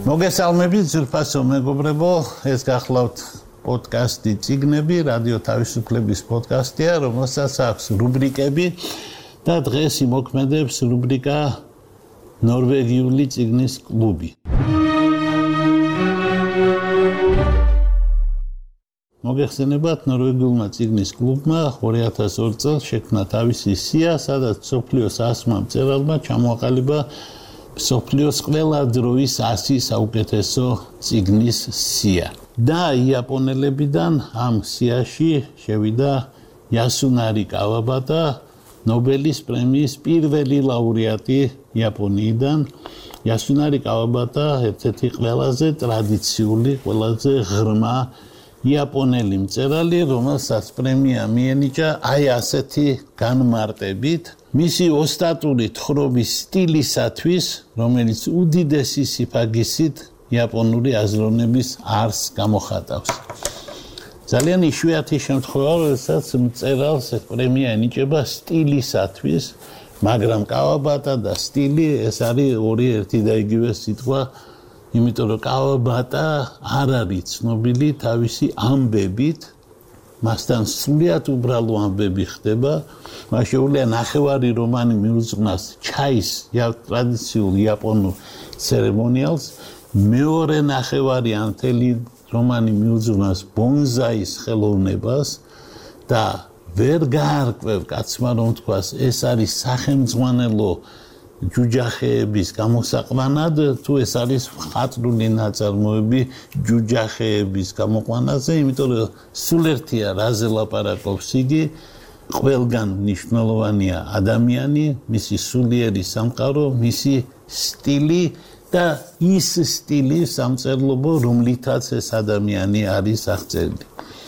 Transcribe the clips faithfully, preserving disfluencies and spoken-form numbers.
მოგესალმებით ძვირფასო მეგობრებო, ეს გახლავთ პოდკასტი წიგნები, რადიო თავისუფლების პოდკასტია, რომელსაც აქვს რუბრიკები და დღეს იმოქმედებს რუბრიკა ნორვეგიული წიგნის კლუბი. მოგეხსენებათ, ნორვეგიულმა წიგნის კლუბმა ორი ათას ორი წელს შექმნა თავისი სია, სადაც მსოფლიოს ასმა მწერალმა ჩამოაყალიბა მსოფლიოს ყველა დროის ასი საუკეთესო წიგნის სია. და იაპონელებიდან ამ სიაში შევიდა იასუნარი კავაბატა, ნობელის პრემიის პირველი ლაურეატი იაპონიიდან. იასუნარი კავაბატა ერთ-ერთი ყველაზე ტრადიციული, ყველაზე ღრმა იაპონელი მწერალი, რომელსაც პრემია მიენიჭა აი ასეთი განმარტებით. მისი ოსტატური თხრობის სტილისათვის, რომელიც უდიდესი სიფაგისით იაპონური აზროვნების არსს გამოხატავს. ძალიან იშვიათი შემთხვევა, როდესაც მწერალს პრემია ენიჭება სტილისათვის, მაგრამ კავაბატა და სტილი ეს არის ორი ერთი და იგივე სიტყვა, იმიტომ რომ კავაბატა არ არის ცნობილი თავისი ამბებით, მასთან სრულიად უბრალო ამბები ხდება. მას შეუძლია ნახევარი რომანი მიუძღვნას ჩაის ტრადიციულ იაპონურ ცერემონიალს, მეორე ნახევარი ან მთელი რომანი მიუძღვნას ბონზაის ხელოვნებას და ვერ გაარკვევ კაცმა რომ თქვას ეს არის სახელმძღვანელო ჯუჯახეების გამოსაყვანად, თუ ეს არის მხატვრული ნაწარმოები ჯუჯახეების გამოყვანაზე, იმიტომ რომ სულ ერთია რაზე ლაპარაკობს იგი, ყველგან მნიშვნელოვანია ადამიანი, მისი სულიერი სამყარო, მისი სტილი და ის სტილი სამწერლობო, რომლითაც ეს ადამიანი არის აღწერილი.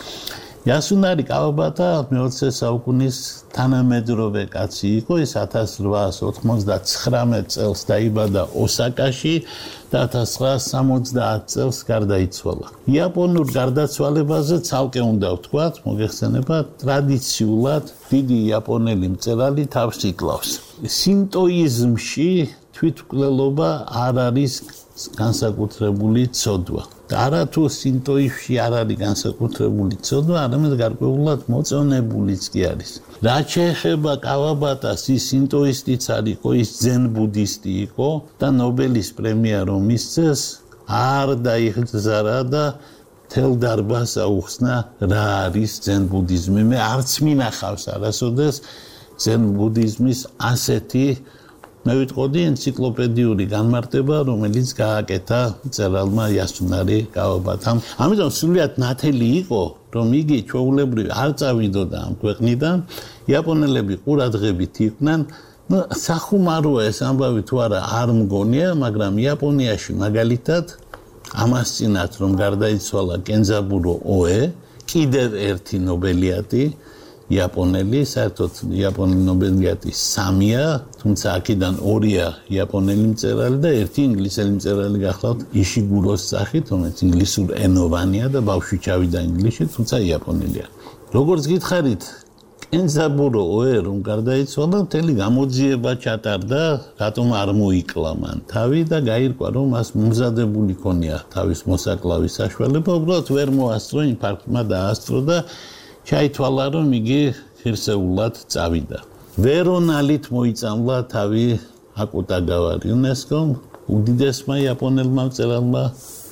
იასუნარი კავაბატა მეოცე საუკუნის თანამედროვე კაცი იყო, ის ათას რვაას ოთხმოცდაცხრამეტ წელს დაიბადა ოსაკაში და ათას ცხრაას სამოცდაათ წელს გარდაიცვალა. იაპონურ გარდაცვალებაზე ცალკე უნდა ვთქვათ, მოგეხსენებათ, ტრადიციულად დიდი იაპონელი მწერალი თავს იკლავს. სინტოიზმში თვითმკვლელობა არ არის განსაკუთრებული ცოდვა. არა თუ სინტოიზმში არ არის განსაკუთრებული ცოდვა, არამედ გარკვეულად მოწონებულიც კი არის. რაც შეეხება კავაბატას, ის სინტოისტიც არ იყო, ის ძენ ბუდისტი იყო და ნობელის პრემია რომ მისცეს, არ დაიხზარა და მთელ დარბაზს აუხსნა რა არის ძენ ბუდიზმი. მე არც მინახავს არასოდეს ძენ ბუდიზმის ასეთი მე ვიტყოდი ენციკლოპედიური განმარტება, რომელიც გააკეთა მწერალმა იასუნარი კავაბატამ. ამიტომ სრულიად ნათელი იყო, რომ იგი ჩვეულებრივ არ წავიდოდა ამ ქვეყნიდან, იაპონელები ყურადღებით იყვნენ. ნუ სახუმაროა ეს ამბავი თუ არა არ მგონია, მაგრამ იაპონიაში მაგალითად ამას წინათ რომ გარდაიცვალა კენზაბურო ოე, კიდევ ერთი ნობელიატი იაპონელი, საერთოდ იაპონელი ნობელიატი სამია, თუმცა აქედან ორია იაპონელი მწერალი და ერთი ინგლისელი მწერალი გახლავთ იშიგუროს სახით, რომელიც ინგლისურ ენოვანია და ბავშვი ჩავიდა ინგლისში, თუმცა იაპონელია. როგორც გითხარით, კენზაბურო ოე რომ გარდაიცვალა, მთელი გამოძიება ჩატარდა, რატომ არ მოიკლა მან თავი და გაირკვა, რომ მას მომზადებული ქონია თავის მოსაკლავის საშუალება, უბრალოდ ვერ მოასწრო, ინფარქტმა დაასწრო და ჩაითვალა, რომ იგი ღირსეულად წავიდა. ვერონალით მოიწამლა თავი აკუტაგავა იუნესკომ, უდიდესმა იაპონელმა მწერალმა.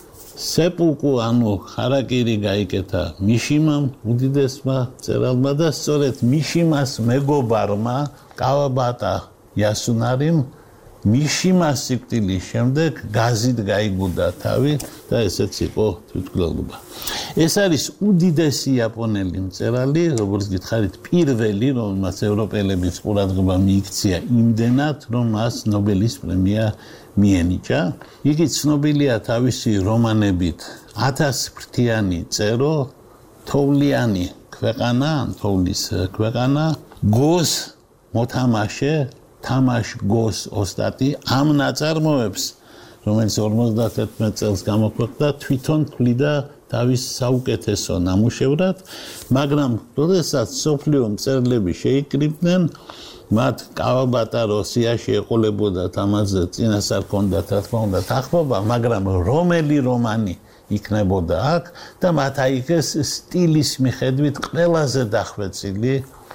სეპუკუ, ანუ ხარაკირი გაიკეთა მიშიმამ, უდიდესმა მწერალმა და სწორედ მიშიმას მეგობარმა კავაბატა იასუნარიმ მიშიმას სიკვდილის შემდეგ გაზით გაიგუდა თავი და ესეც იყო თვითმკვლელობა. ეს არის უდიდესი იაპონელი მწერალი, როგორც გითხარით, პირველი, რომელმაც ევროპელებიც ყურადღება მიიქცია იმდენად, რომ მას ნობელის პრემია მიენიჭა. იგი ცნობილია თავისი რომანებით ათასფრთიანი წერო, თოვლიანი ქვეყანა, თოვლის ქვეყანა, გოს მოთამაშე, თამაშ გოს ოსტატი ამ ნაწარმოებს, რომელიც ორმოცდათერთმეტ წელს გამოქვეყნდა, თვითონ თვლიდა თავის საუკეთესო ნამუშევრად, მაგრამ როდესაც სოფლიო მწერლები შეიკრიბნენ, მათ კავაბატა როსიაში ეყოლებოდათ ამაზე წინასწარ ჰქონდათ რა თქმა უნდა თანხმობა, მაგრამ რომელი რომანი იქნებოდა აქ და მათ აიგეს სტილის მიხედვით ყველაზე დახვეწილი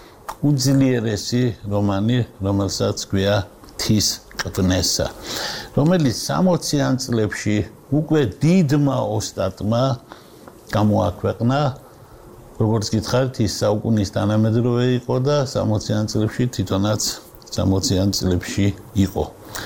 უძლიერესი რომანი, რომელსაც ქვია ღვთის კვნესა, რომელიც სამოციან წლებში უკვე დიდმა ოსტატმა გამოაქვეყნა. როგორც გითხარით, ის საუკუნის თანამედროვე იყო და სამოციან წლებში თვითონაც სამოციან წლებში იყო.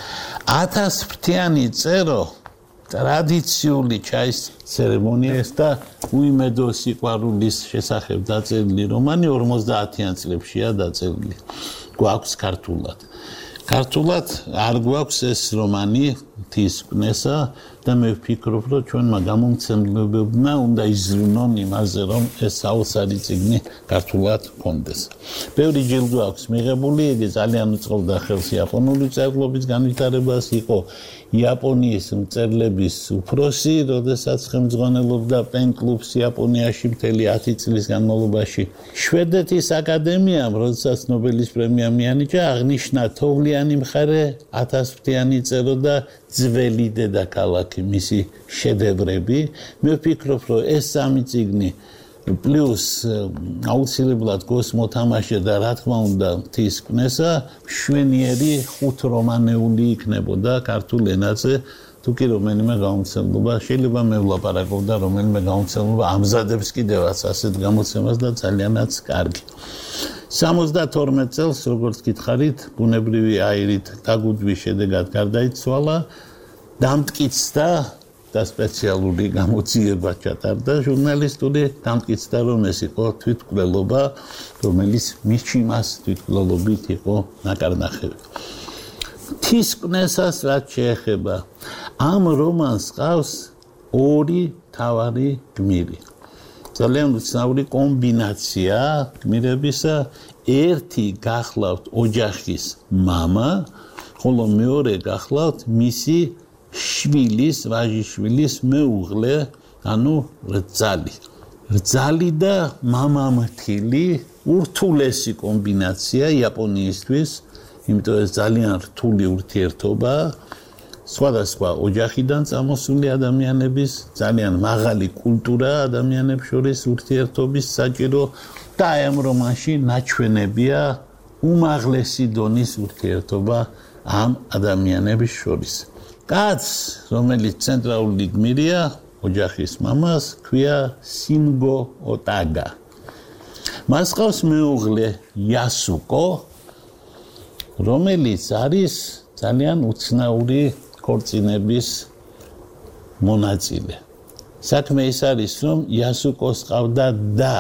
ათას ფრთიანი წერო ტრადიციული ჩაის ცერემონიას და უიმედო სიყვარულის შესახებ დაწერილი რომანი ორმოცდაათიან წლებშია დაწერილი. გვაქვს ქართულად. ქართულად არ გვაქვს ეს რომანი ღვთის კვნესა და მე ვფიქრობ, რომ ჩვენმა გამომცემლებებმა უნდა იზრუნონ იმაზე, რომ ეს საოცარი წიგნი ქართულად ჰქონდეს. ბევრი ჯილდო აქვს მიღებული, იგი ძალიან უწყობდა ხელს იაპონური წერლობის განვითარებას, იყო იაპონიის მწერლების უფროსი, როდესაც ხელმძღვანელობდა პენ-კლუბს იაპონიაში მთელი ათი წლის განმავლობაში. შვედეთის აკადემიამ, როდესაც ნობელის პრემია მიანიჭა, აღნიშნა თოვლიანი მხარე, ათასფრთიანი წერო და ძველი დედაქალაქი, მისი შედევრები. მე ვფიქრობ, რომ ეს სამი წიგნი პლუს აუცილებლად გოს მოთამაშე და რა თქმა უნდა ღვთის კვნესა მშვენიერი ხუთრომანეული იქნებოდა ქართულ ენაზე. თუ კი რომელიმე გამოცემლობა შეიძლება მე ვლაპარაკობ და რომელიმე გამოცემლობა ამზადებს კიდევაც ასეთ გამოცემას და ძალიანაც კარგი. სამოცდათორმეტ წელს, როგორც გითხარით, ბუნებრივი აირით დაგუდვის შედეგად გარდაიცვალა, დამტკიცდა და სპეციალური გამოძიება ჩატარდა ჟურნალისტური, დამტკიცდა, რომ ეს იყო თვითმკვლელობა, რომელიც მის მას თვითმკვლელობით იყო ნაკარნახევი. ღვთის კვნესას რაც შეეხება, ამ რომანს ყავს ორი მთავარი გმირი. ძალიან უცნაური კომბინაცია გმირებისა, ერთი გახლავთ ოჯახის მამა, ხოლო მეორე გახლავთ მისი შვილის, ვაჟიშვილის მეუღლე, ანუ რძალი. რძალი და მამამთილი ურთულესი კომბინაცია იაპონიისთვის, იმიტომ ეს ძალიან რთული ურთიერთობა, სხვადასხვა ოჯახიდან წამოსული ადამიანების, ძალიან მაღალი კულტურა ადამიანებს შორის ურთიერთობის საჭირო და აი ამ რომანში ნაჩვენებია უმაღლესი დონის ურთიერთობა ამ ადამიანების შორის. კაცს, რომელიც ცენტრალური გმირია, ოჯახის მამას, ქვია სინგო ოტაგა. მას ყავს მეუღლე იასუკო, რომელიც არის ძალიან უცნაური ქორწინების მონაწილე. საქმე ის არის, რომ იასუკოს ყავდა და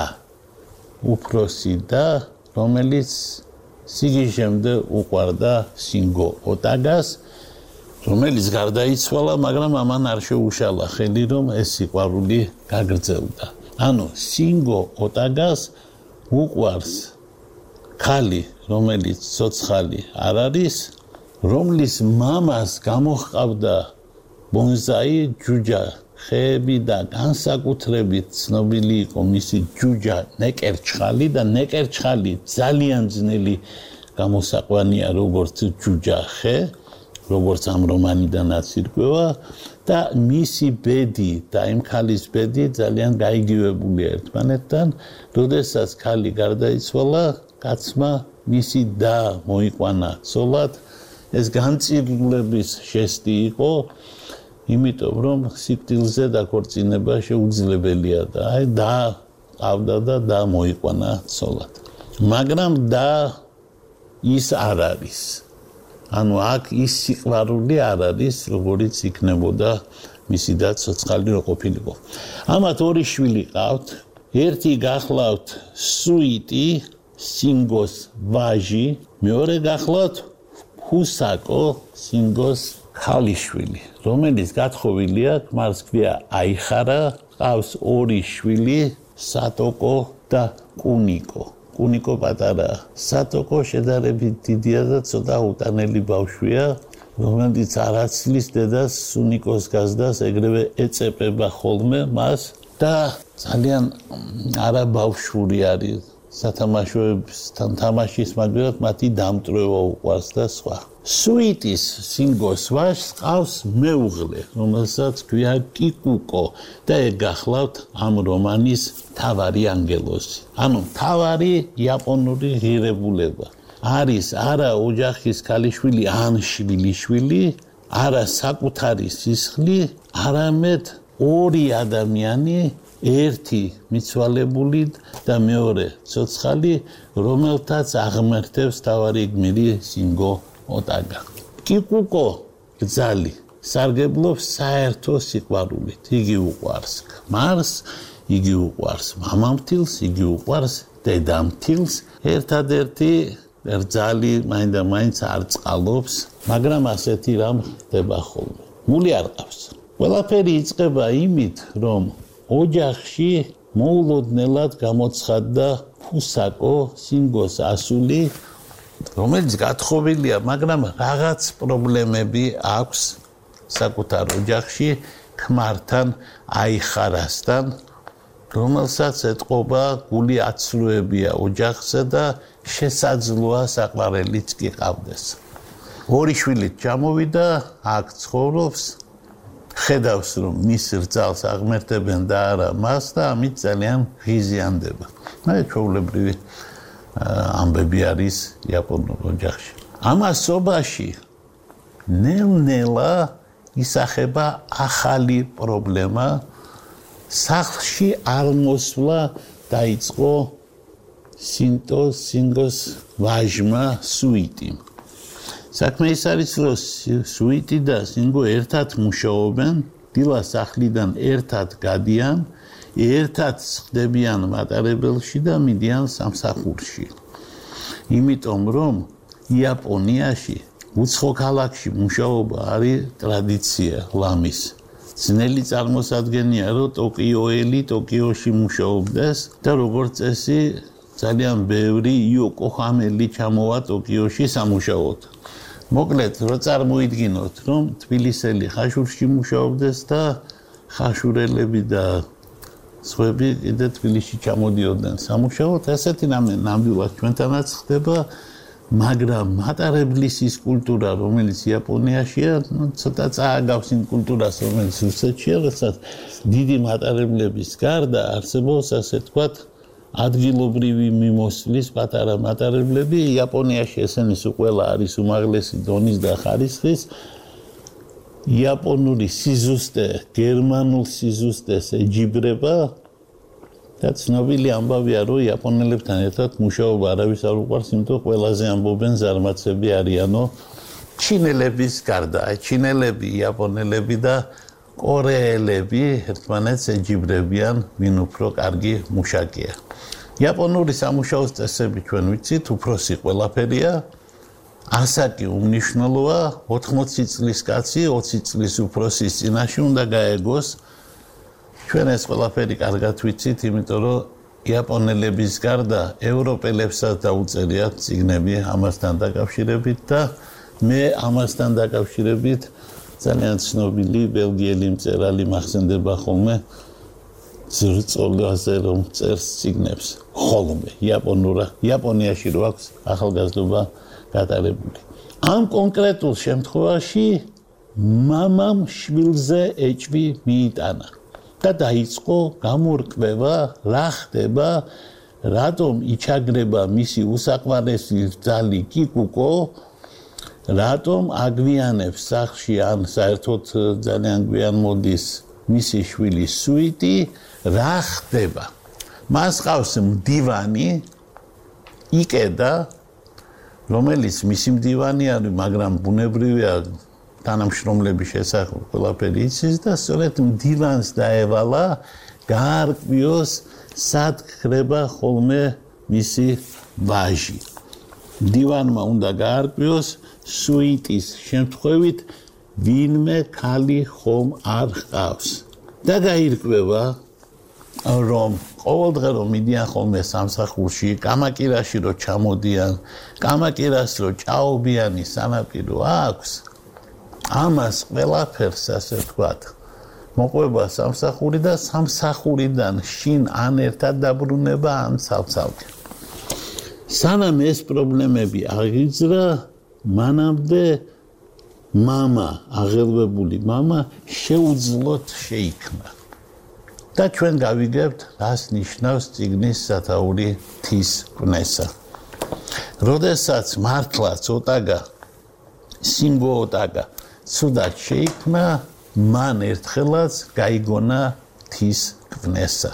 უფროსი და, რომელიც სიგიჟემდე უყვარდა სინგო ოტაგას, რომელიც გარდაიცვალა, მაგრამ ამან არ შეუშალა ხელი, რომ ეს სიყვარული გაგრძელდა. ანუ სინგო ოტაგას უყვარს ქალი, რომელიც ცოცხალი არ არის, რომლის მამას გამოჰყავდა ბონზაი ჯუჯა ხეები და განსაკუთრებით ცნობილი იყო მისი ჯუჯა ნეკერჩხალი და ნეკერჩხალი ძალიან ძნელი გამოსაყვანია როგორც ჯუჯა ხე, როგორც ამ რომანიდანაც ირკვევა და მისი ბედი და იმ ქალის ბედი ძალიან გაიგივებულია ერთმანეთთან, როდესაც ქალი გარდაიცვალა, კაცმა მისი და მოიყვანა ცოლად. ეს განწირლების ჟესტი იყო, იმიტომ რომ სიკვდილზე დაქორწინება შეუძლებელია და აი და ყავდა და და მოიყვანა ცოლად. მაგრამ და ის არ არის. ანუ აქ ის სიყვარული არ არის, როგორიც იქნებოდა მისი და ცოცხალი რო ყოფილიყო. ამათ ორი შვილი ყავთ, ერთი გახლავთ სუიტი, სინგოს ვაჟი, მეორე გახლავთ ჰუსაკო, სინგოს ქალიშვილი, რომელიც გათხოვილია, ქმარს ქვია აიხარა, ყავს ორი შვილი, სატოკო და კუნიკო. კუნიკო პატარა. სატოკო შედარებით დიდია და ცოტა უტანელი ბავშვია, რომელიც არ აცლის დედას სუნიკოს გაზდას, ეგრევე ეწეპება ხოლმე მას და ძალიან არაბავშვური არის. სათამაშოებთან თამაშის მაგრამ მათი დამტვრევა უყვარს და სხვა. სუიტის სინგოს ვაჟს ყავს მეუღლე, რომელსაც ქვია კიკუკო და ეგ გახლავთ ამ რომანის მთავარი ანგელოზი. ანუ მთავარი იაპონური ღირებულება. არის არა ოჯახის ქალიშვილი ან შვილიშვილი, არა საკუთარი სისხლი, არამედ ორი ადამიანი, ერთი მიცვალებული და მეორე ცოცხალი, რომელთაც აღმერთებს მთავარი გმირი სინგო ოტაგა. კიკუკო გძალი სარგებლობს საერთო სიყვარულით. იგი უყვარს ქმარს, იგი უყვარს მამამთილს, იგი უყვარს დედამთილს. ერთადერთი რძალი მაინდა მაინც არ წყალობს, მაგრამ ასეთი რამ ხდება ხოლმე. მული არ ყავს. ყველაფერი იწყება იმით, რომ ოჯახში მოულოდნელად გამოცხადდა ფუსაკო სინგოს ასული, რომელიც გათხოვილია, მაგრამ რაღაც პრობლემები აქვს საკუთარ ოჯახში ქმართან აიხარასთან, რომელსაც ეთყობა გული აცრუებია ოჯახზე და შესაძლოა საყვარელიც კი ყავდეს. ორი შვილით ჩამოვიდა, აქ ცხოვრობს, ხედავს რომ მის რძალს აღმერთებენ და არა მას და ამით ძალიან ღიზიანდება. მე ჩვეულებრივი ამბები არის იაპონურ ოჯახში. ამასობაში ნელ-ნელა ისახება ახალი პრობლემა. სახლში აღმოსვლა დაიწყო სინტო სინგოს ვაჟმა სუიტიმ. საქმე ის არის, რომ სუიტი და სინგო ერთად მუშაობენ, დილა სახლიდან ერთად გადიან, ერთად ხდებიან მატარებელში და მიდიან სამსახურში. იმიტომ რომ იაპონიაში უცხო ქალაქში მუშაობა არის ტრადიცია ლამის. ძნელი წარმოსადგენია, რომ ტოკიოელი ტოკიოში მუშაობდეს და როგორც წესი ძალიან ბევრი იოკოჰამელი ჩამოვა ტოკიოში სამუშაოდ. მოკლედ, რო წარმოიდგინოთ, რომ თბილისელი ხაშურში მუშაობდეს და ხაშურელები და სხვები კიდე თბილისში ჩამოდიოდნენ სამუშაოდ, ასეთი ნამდვილად ჩვენთანაც ხდება, მაგრამ მატარებლის ის კულტურა, რომელიც იაპონიაშია, ცოტა წააგავს იმ კულტურას, რომელიც რუსეთშია, რასაც დიდი მატარებლების გარდა არსებობს, ასე თქვათ, ადგილობრივი მიმოსვლის პატარა მატარებლები. იაპონიაში ესენი ყველა არის უმაღლესი დონის და ხარისხის. იაპონური სიზუსტე გერმანულ სიზუსტეს ეჯიბრება და ცნობილი ამბავია, რომ იაპონელებთან ერთად მუშაობა არავის არ უყვარს, იმიტომ ყველაზე ამბობენ ზარმაცები არიანო ჩინელების გარდა. ჩინელები, იაპონელები და კორეელები ერთმანეთს ეჯიბრებიან, ვინ უფრო კარგი მუშაკია. იაპონური სამუშაოს წესები ჩვენ ვიცით, უფროსი ყველაფერია. ასაკი უმნიშვნელოა, ოთხმოცი წლის კაცი ოცი წლის უფროსის წინაშე უნდა გაეგოს. ჩვენ ეს ყველაფერი კარგად ვიცით, იმიტომ რომ იაპონელების გარდა ევროპელებსაც დაუწერიათ წიგნები ამასთან დაკავშირებით და მე ამასთან დაკავშირებით ძალიან ცნობილი ბელგიელი მწერალი მახსენდება ხოლმე ზრწოლაზე რომ წერს წიგნებს ხოლმე იაპონურა იაპონიაში რო აქვს ახალგაზრდობა გატარებული. ამ კონკრეტულ შემთხვევაში მამამ შვილზე ეჭვი მიიტანა და დაიწყო გამორკვევა, რა ხდება, რატომ იჩაგრება მისი უსაყვარესი რძალი კიკუკო, რატომ აგვიანებს სახლში ან საერთოდ ძალიან გვიან მოდის მისი შვილი სუიტი, რა ხდება. მას ყავს მდივანი, იკედა, რომელიც მისი მდივანი არის, მაგრამ ბუნებრივია თანამშრომლების შესახებ ყველაფერი იცის და სწორედ მდივანს დაევალა გაარკვიოს, სად ხდება ხოლმე მისი ვაჟი. მდივანმა უნდა გაარკვიოს სუიტის შემთხვევით ვინმე ქალი ხომ არ ჰყავს. და გაირკვევა, რომ ყოველდღე რომ მიდიან ხოლმე სამსახურში, კამაკირაში რო ჩამოდიან, კამაკირას რო ჭაობიანი სანაპირო აქვს, ამას ყველაფერს ასე ვთქვათ, მოყვება სამსახური და სამსახურიდან შინ ან ერთად დაბრუნება, ან ცალ-ცალკე. სანამ ეს პრობლემები აღიძრა, მანამდე მამა, აღელვებული მამა შეუძლოდ შეიქმნა. და ჩვენ გავიგებთ, რას ნიშნავს წიგნის სათაური მთის კვნესა. როდესაც მართლა ცოტაგა, სინგო ოტაგა, ცუდად შეიქმნა, მან ერთხელაც გაიგონა მთის კვნესა.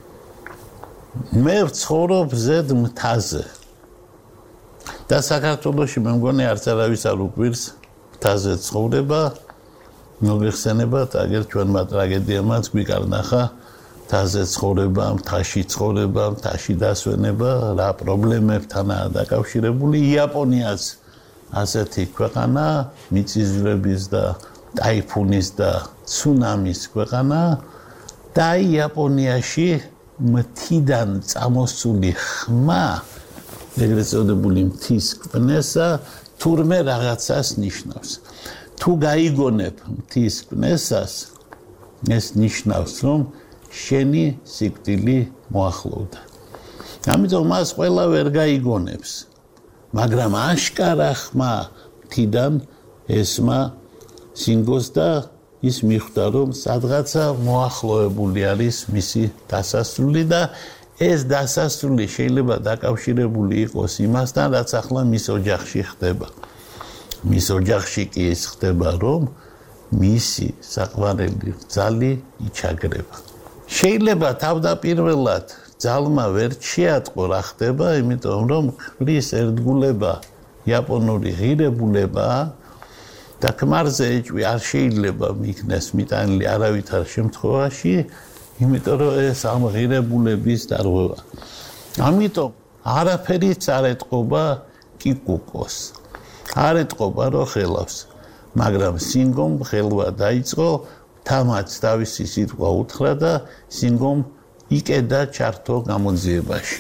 მე ვცხოვრობ ზედ მთაზე. და საქართველოში მე მგონი არც არავის არ უყვირს მთაზე ცხოვრება, მოგეხსენებათ, აგერ ჩვენმა ტრაგედიამაც გვიკარნახა მთაზე ცხოვრება, მთაში ცხოვრება, მთაში დასვენება, რა პრობლემებთანაა დაკავშირებული. იაპონიაც ასეთი ქვეყანა, მიწისძვრების და ტაიფუნის და ცუნამის ქვეყანა და იაპონიაში მთიდან წამოსული ხმა, ეგრეთ წოდებული მთის კვნესა, თურმე რაღაცას ნიშნავს. თუ გაიგონებ მთის კვნესას, ეს ნიშნავს, რომ შენი სიკვდილი მოახლოვდა. ამიტომ მას ყველა ვერ გაიგონებს, მაგრამ აშკარა ხმა მთიდან ესმა სინგოს და ის მიხვდა, რომ სადღაცა მოახლოებული არის მისი დასასრული და ეს დასასრული შეიძლება დაკავშირებული იყოს იმასთან, რაც ახლა მის ოჯახში ხდება. მის ოჯახში კი ის ხდება, რომ მისი საყვარელი ბრძალი იჩაგრება. შეიძლება თავდაპირველად ძალმა ვერ შეატყო რა ხდება, იმიტომ რომ ხმლის ერთგულება იაპონური ღირებულება და ქმარზე ეჭვი არ შეიძლება მიქნეს მიტანილი არავითარ შემთხვევაში, იმიტომ რომ ეს ამ ღირებულების დარღვევა. ამიტომ არაფერიც არ ეტყობა კიკუკოს. არ ეტყობა რომ ხელავს, მაგრამ სინგომ ხელვა დაიწყო, თამაც თავისი სიტყვა უთხრა და სინგომ იყედა ჩართო გამოძიებაში.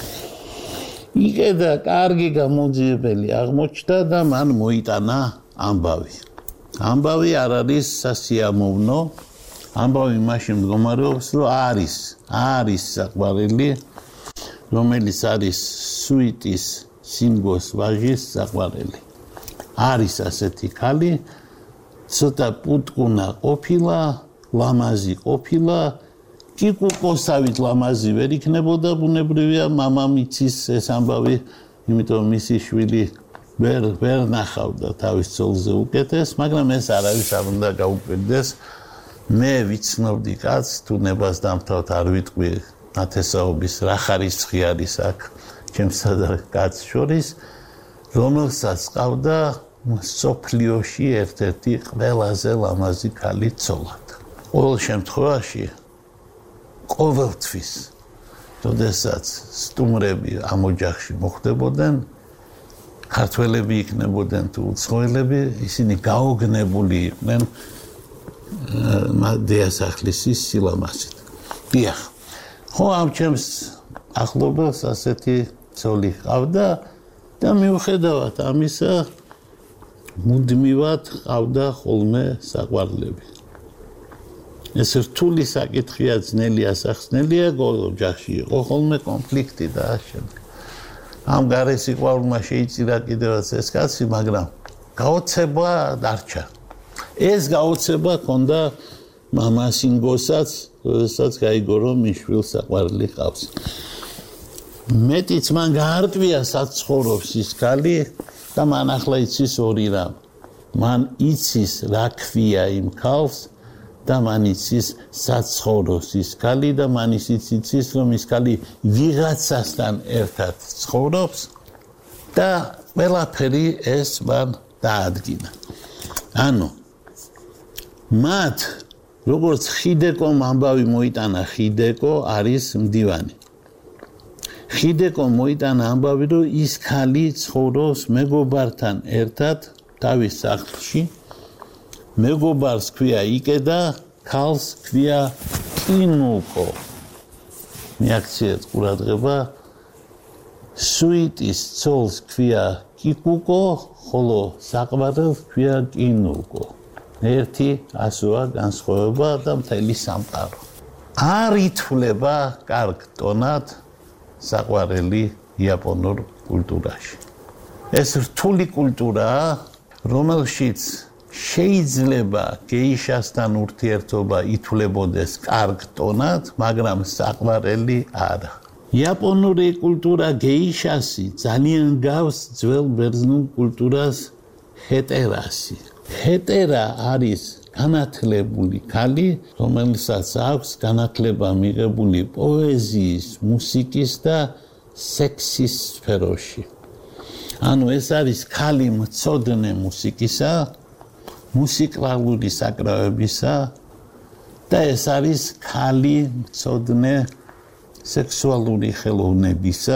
იყედა კარგი გამოძიებელი აღმოჩნდა და მან მოიტანა ამბავი. ამბავი არ არის სასიამოვნო, ამბავი მაშინ მდგომარეობს, რომ არის, არის საყვარელი, რომელიც არის სუიტის სინგოს ვაჟის საყვარელი. არის ასეთი ქალი, ცოტა პუტკუნა ყოფილა, ლამაზი ყოფილა, კიკუკოსავით ლამაზი ვერ იქნებოდა, ბუნებრივია, მამამიცის ეს ამბავი, იმიტომ მისი შვილი ვერ ვერ ნახავდა თავის ცოლზე უკეთეს, მაგრამ ეს არავის არ უნდა გაუკვირდეს. მე ვიცნობდი კაცს, თუ ნებას დამთავრდ არ ვიტყვი ნათესაობის რა ხარისხი არის აქ ჩემსა და კაცს შორის, რომელსაც ყავდა სოფლიოში ერთ-ერთი ყველაზე ლამაზი ქალი ცოლად. ყოველ შემთხვევაში ყოველთვის, როდესაც სტუმრები ამ ოჯახში მოხდებოდნენ, ქართველები იქნებოდნენ თუ უცხოელები, ისინი გაოგნებული იყვნენ დიასახლისის სილამაზით. დიახ, ხო ამ ჩემს ახლობას ასეთი ცოლი ყავდა და მიუხედავად ამისა, მუდმივად ყავდა ხოლმე საყვარლები. ეს რთული საკითხია, ძნელი ასახსნელია, ოჯახში იყო ხოლმე კონფლიქტი და შემდეგ. ამ გარე სიყვარულმა შეიწირა კიდევაც ეს კაცი, მაგრამ გაოცება დარჩა. ეს გაოცება ჰქონდა მამა სინგოსაც, როდესაც გაიგო, რომ მის შვილს საყვარელი ყავს. მეტიც მან გაარტვია, სად ცხოვრობს ის ქალი და მან ახლა იცის ორი რამ. მან იცის რა ქვია იმ ქალს და მან იცის სად ცხოვრობს ის ქალი და მან ისიც იცის, რომ ის ქალი ვიღაცასთან ერთად ცხოვრობს და ყველაფერი ეს მან დაადგინა. ანუ მათ როგორც ხიდეკომ ამბავი მოიტანა, ხიდეკო არის მდივანი. ხიდეკომ მოიტანა ამბავი, რომ ის ქალი ცხოვრობს მეგობართან ერთად თავის სახლში. მეგობარს ქვია იყედა, ქალს ქვია კინუკო. მიაქციეთ ყურადღება, სუიტის ცოლს ქვია კიკუკო, ხოლო საყვარელს ქვია კინუკო. ერთი ასოა განსხვავება და მთელი სამყარო. არ ითვლება კარგ ტონად საყვარელი იაპონურ კულტურაში. ეს რთული კულტურაა, რომელშიც შეიძლება გეიშასთან ურთიერთობა ითვლებოდეს კარგ ტონად, მაგრამ საყვარელი არა. იაპონური კულტურა გეიშასი ძალიან გავს ძველ ბერძნულ კულტურას ჰეტერასი. ჰეტერა არის განათლებული ქალი, რომელსაც აქვს განათლება მიღებული პოეზიის, მუსიკის და სექსის სფეროში. ანუ ეს არის ქალი მცოდნე მუსიკისა, მუსიკალური საკრავებისა და ეს არის ქალი მცოდნე სექსუალური ხელოვნებისა,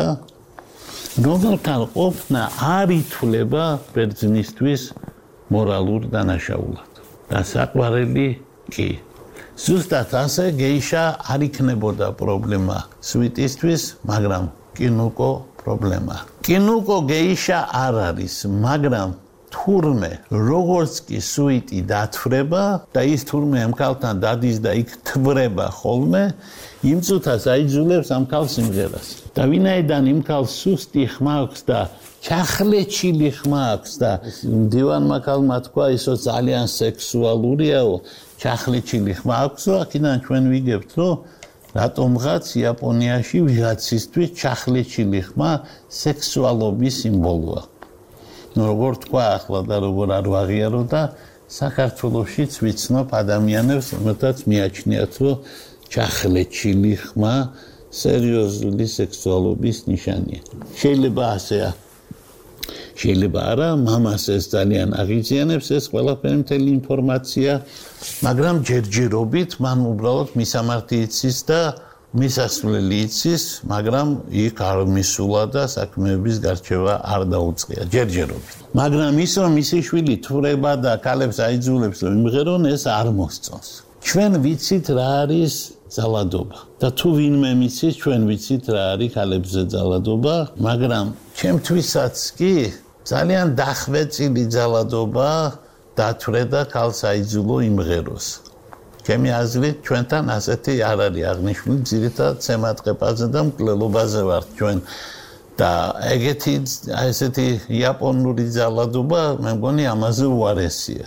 რომელთა ყოფნა არ ითვლება ბერძნისთვის მორალურ დანაშაულად. და საყვარელი კი. ზუსტად ასე გეიშა არ იქნებოდა პრობლემა სვიტისთვის, მაგრამ კინუკო პრობლემა. კინუკო გეიშა არ არის, მაგრამ თურმე როგორც კი სვიტი დათვრება და ის თურმე ამ ქალთან დადის და იქ თვრება ხოლმე, იმ წუთას აიძულებს ამ ქალს სიმღერას. და ვინაიდან იმ ქალს სუსტი ხმა აქვს და ჩახლეჩილი ხმა აქვს და მდივანმა ქალმა თქვა ისო ძალიან სექსუალურიაო, ჩახლეჩილი ხმა აქვს, აქედან ჩვენ ვიგებთ, რომ რატომღაც იაპონიაში ვიღაცისთვის ჩახლეჩილი ხმა სექსუალობის სიმბოლოა. ნუ როგორ თქვა ახლა და როგორ არ ვაღიარო და საქართველოშიც ვიცნობ ადამიანებს, რომელთაც მიაჩნიათ, რომ ჩახლეჩილი ხმა სერიოზული სექსუალობის ნიშანია. შეიძლება ასეა. შეიძლება არა, მამას ეს ძალიან აღიზიანებს ეს ყველაფერი მთელი ინფორმაცია, მაგრამ ჯერჯერობით მან უბრალოდ მისამართი იცის და მისასვლელი იცის, მაგრამ იქ არ მისულა და საქმეების გარჩევა არ დაუწყია ჯერჯერობით. მაგრამ ის რომ მისი შვილი თვრება და ქალებს აიძულებს რომ იმღერონ, ეს არ მოსწონს. ჩვენ ვიცით რა არის ძალადობა და თუ ვინმე მიცის, ჩვენ ვიცით რა არის ქალებზე ძალადობა, მაგრამ ჩემთვისაც კი ძალიან დახვეწილი ძალადობა დათვრე და ქალს აიძულო იმღეროს. ჩემი აზრით ჩვენთან ასეთი არ არის აღნიშნული, ძირითადად ცემატყეპაზე და მკვლელობაზე ვართ ჩვენ და ეგეთი ესეთი იაპონური ძალადობა მე მგონი ამაზე უარესია.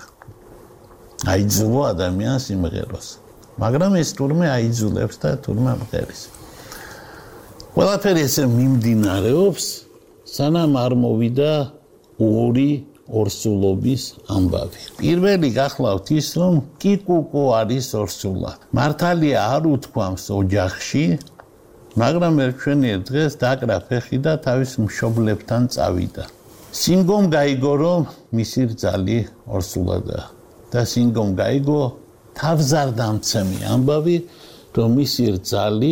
აიძულო ადამიანს იმღეროს. მაგრამ ეს თურმე აიძულებს და თურმე მღერის. ყველაფერი ესე მიმდინარეობს, სანამ არ მოვიდა ორი ორსულობის ამბავი. პირველი გახლავთ ის, რომ კიკუკო არის ორსულად. მართალია არ უთქვამს ოჯახში, მაგრამ ერთგვარად დღეს დაკრა ფეხი და თავის მშობლებთან წავიდა. სინგომ გაიგო, რომ მისი რძალი ორსულადაა. და სინგომ გაიგო თავზარდამცემი ამბავი, რომ მისი რძალი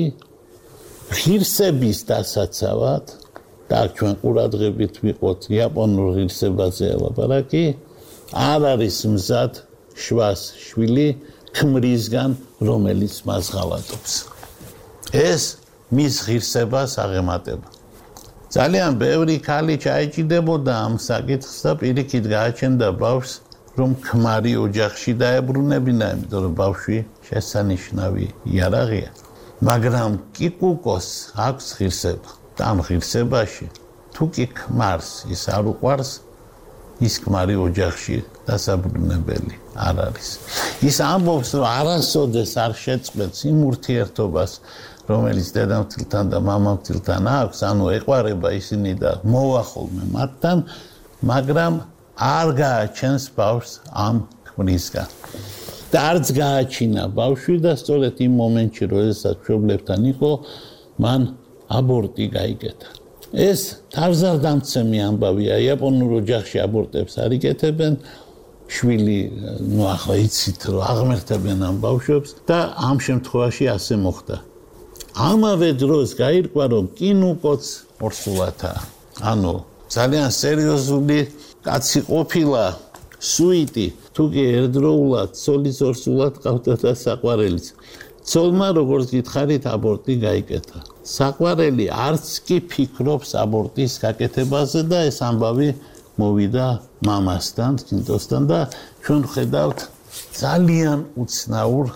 ღირსების დასაცავად და ჩვენ ყურადღებით ვიყოთ იაპონურ ღირსებაზე ელაპარაკი, არ არის მზად შვას შვილი ქმრისგან, რომელიც მას ღალატობს. ეს მის ღირსებას აღემატება. ძალიან ბევრი ქალი ჩაეჭიდებოდა ამ საკითხს და პირიქით გააჩენდა ბავშვს, რომ ქმარი ოჯახში დაებრუნებინა, იმიტომ რომ ბავშვი შესანიშნავი იარაღია. მაგრამ კიკუკოს აქვს ღირსება. და ამ ღირსებაში თუ კი ქმარს ის არ უყვარს, ის ქმარი ოჯახში დასაბრუნებელი არ არის. ის ამბობს, რომ არასოდეს არ შეწყვეტს იმ ურთიერთობას, რომელიც დედამთილთან და მამამთილთან აქვს, ანუ ეყვარება ისინი და მოვა ხოლმე მათთან, მაგრამ არ გააჩენს ბავშვს ამ ქმრისგან. და არც გააჩინა ბავშვი და სწორედ იმ მომენტში, როდესაც მშობლებთან იყო, მან აბორტი გაიგეთა. ეს თავზარდამცემი ამბავია, იაპონურ ოჯახში აბორტებს არ იკეთებენ, შვილი, ნუ ახლა იცით, რომ აღმერთებენ ამ ბავშვებს და ამ შემთხვევაში ასე მოხდა. ამავე დროს გაირკვა, რომ კინუკოც ორსულათაა. ანუ ძალიან სერიოზული კაცი ყოფილა, სუიტი, თუ კი ერთდროულად ცოლის ორსულად ყავდა და საყვარელიც. ცოლმა, როგორც გითხარით, აბორტი გაიკეთა. საყვარელი არც კი ფიქრობს აბორტის გაკეთებაზე და ეს ამბავი მოვიდა მამასთან, კინტოსთან და ჩვენ ხედავთ ძალიან უცნაურ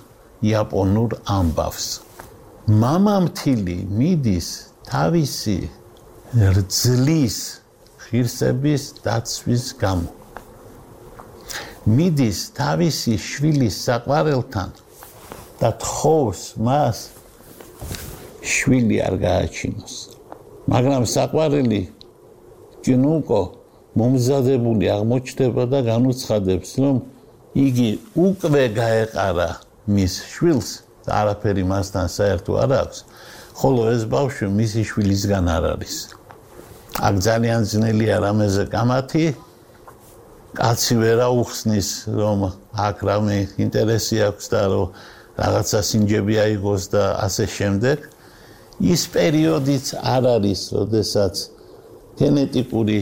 იაპონურ ამბავს. მამამთილი მიდის თავისი რძლის ღირსების დაცვის გამო. მიდის თავისი შვილის საყვარელთან და თხოვს მას შვილი არ გააჩინოს. მაგრამ საყვარელი კინუკო მომზადებული აღმოჩნდება და განუცხადებს, რომ იგი უკვე გაეყარა მის შვილს და არაფერი მასთან საერთო არ აქვს, ხოლო ეს ბავშვი მისი შვილისგან არ არის. აქ ძალიან ძნელია რამეზე კამათი, კაცი ვერ აუხსნის, რომ აქ რამე ინტერესი აქვს და რომ რაღაცა სინჯები აიღოს და ასე შემდეგ. ის პერიოდიც არ არის, როდესაც გენეტიკური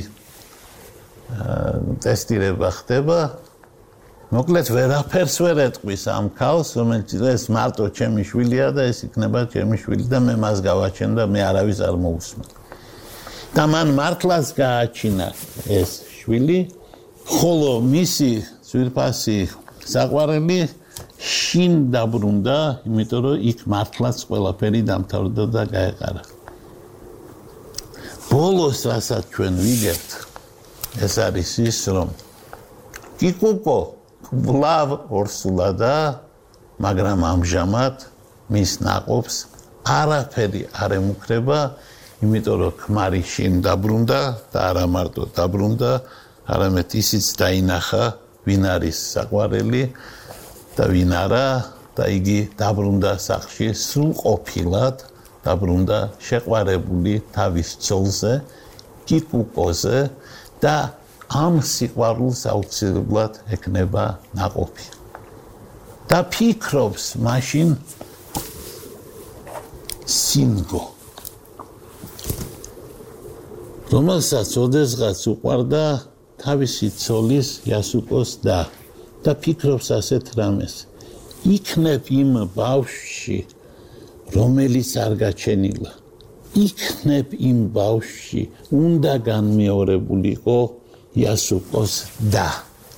ტესტირება ხდება. მოკლედ ვერაფერს ვერ ეტყვის ამ ქალს, რომელიც ეს მარტო ჩემი შვილია და ეს იქნება ჩემი შვილი და მე მას გავაჩენ და მე არავის არ მოусმენ. და მან მართლაც გააჩინა ეს შვილი, ხოლო მისი ძვირფასი საყვარელი შინ დაბრუნდა, იმიტომ რომ იქ მართლაც ყველაფერი დამთავრდა და გაეყარა. ბოლოს რასაც ჩვენ ვიგებთ, ეს არის ის, რომ კიკუკო კვლავ ორსულადა, მაგრამ ამჟამად მის ნაყოფს არაფერი არ ემუქრება, იმიტომ რომ ქმარი შინ დაბრუნდა და არა მარტო დაბრუნდა, არამედ ისიც დაინახა, ვინ არის საყვარელი და ვინ არა და იგი დაბრუნდა სახლში სრულყოფილად, დაბრუნდა შეყვარებული თავის ცოლზე, კიკუკოზე და ამ სიყვარულს აუცილებლად ეკნება ნაყოფი. და ფიქრობს მაშინ სინგო, რომელსაც ოდესღაც უყვარდა თავისი ცოლის იასუკოს და და ფიქრობს ასეთ რამეს. იქნებ იმ ბავშვში, რომელიც არ გაჩენილა. იქნებ იმ ბავშვში, უნდა განმეორებულიყო იასუკოს და.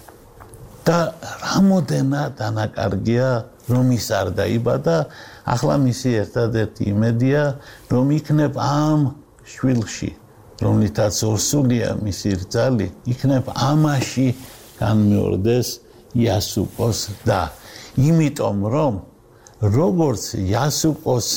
და რამოდენად დანაკარგია, რომ ის არ დაიბადა, ახლა მისი ერთადერთი იმედია, რომ იქნებ ამ შვილში, რომლითაც ორსულია მისი რძალი, იქნებ ამაში განმეორდეს იასუკოს და. იმიტომ რომ როგორც იასუკოს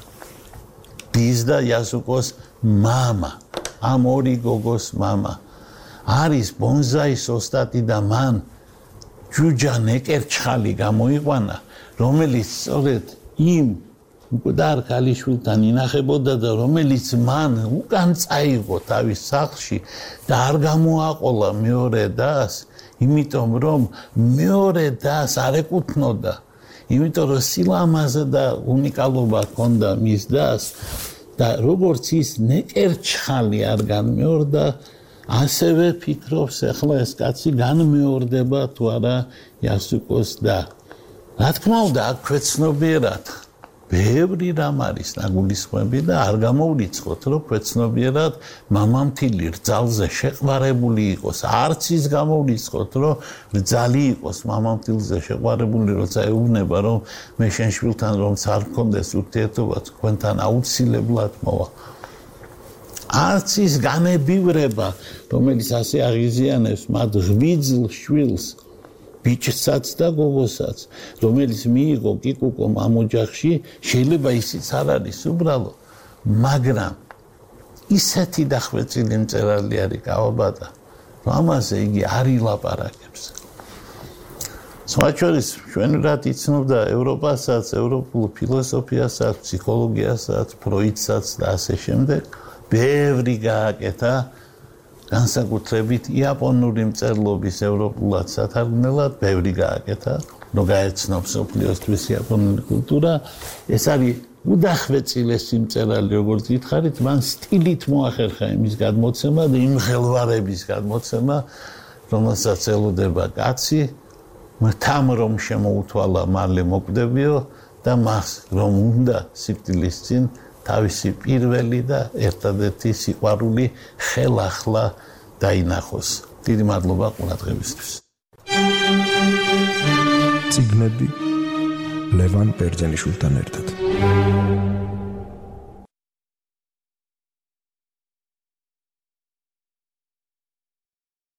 დის და იასუკოს მამა, ამ ორი გოგოს მამა არის ბონზაის ოსტატი და მან ჯუჯა ნეკერჩხალი გამოიყვანა, რომელიც სწორედ იმ მკვდარ ქალიშვილთან ინახებოდა და რომელიც მან უკან წაიღო თავის სახლში და არ გამოაყოლა მეორე დას, იმიტომ რომ მეორე დას არ ეკუთვნოდა, იმიტომ რომ სილამაზე და უნიკალობა ჰქონდა მის დას და როგორც ის ნეკერჩხალი არ განმეორდა, ასევე ფიქრობს ახლა ეს კაცი განმეორდება თუ არა იასუკოს და. რა თქმა უნდა, აქ ქვეცნობიერად ბევრი რამ არის ნაგულისხმები და არ გამოვრიცხოთ, რომ ქვეცნობიერად მამამთილი რძალზე შეყვარებული იყოს, არც ის გამოვრიცხოთ, რომ რძალი იყოს მამამთილზე შეყვარებული, როცა ეუბნება, რომ მე შენ შვილთან რომც არ მქონდეს ურთიერთობა, თქვენთან აუცილებლად მოვა. არც ის განებივრება, რომელიც ასე აღიზიანებს მათ ღვიძლ შვილს, ბიჭსაც და გოგოსაც, რომელიც მიიღო კიკუკომ ამ ოჯახში, შეიძლება ისიც არ არის უბრალო, მაგრამ ისეთი დახვეწილი მწერალი არის კავაბატა, რომ ამაზე იგი არ ილაპარაკებს. სხვა შორის, ჩვენ რაც იცნობდა ევროპასაც, ევროპულ ფილოსოფიასაც, ფსიქოლოგიასაც, ფროიდსაც და ასე შემდეგ, ბევრი გააკეთა განსაკუთრებით იაპონური მწერლობის ევროპულად სათარგმნელად, ბევრი გააკეთა, რომ გაეცნო მსოფლიოსთვის იაპონური კულტურა. ეს არის უდახვეწილესი მწერალი, როგორც გითხარით, მან სტილით მოახერხა იმის გადმოცემა და იმ ხელვარების გადმოცემა, რომელსაც ელოდება კაცი, თან რომ შემოუთვალა მალე მოკვდებიო და მას რომ უნდა სიკვდილის წინ თავისი პირველი და ერთადერთი სიყვარული ხელახლა დაინახოს. დიდი მადლობა ყურადღებისთვის. წიგნები ლევან ბერძენიშვილთან ერთად.